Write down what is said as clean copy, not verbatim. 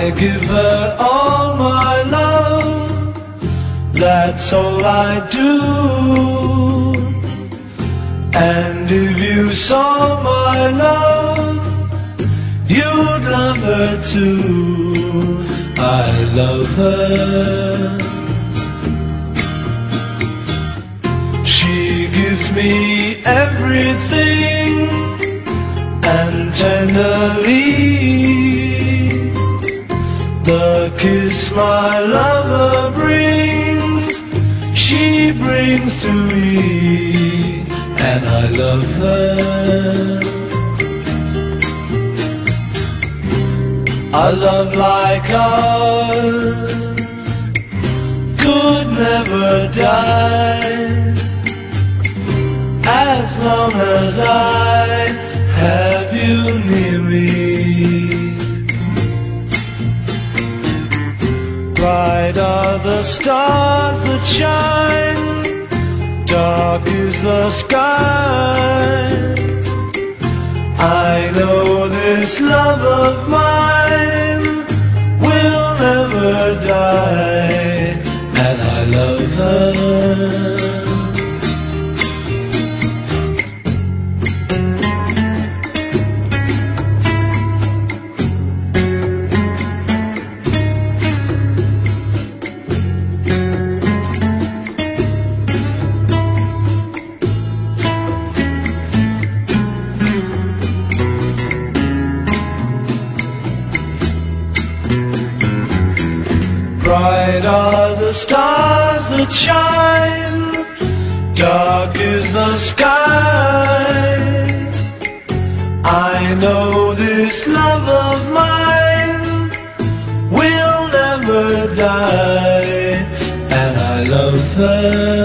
I give her all my love, that's all I do. And if you saw my love, you'd love her too. I love her. She gives me everything, and tenderly the kiss my lover brings, she brings to me, and I love her. A love like ours could never die, as long as I have you near me. Bright are the stars that shine, dark is the sky. I know this love of mine will never die, and I love her. Bright are the stars that shine, dark is the sky. I know this love of mine will never die, and I love her.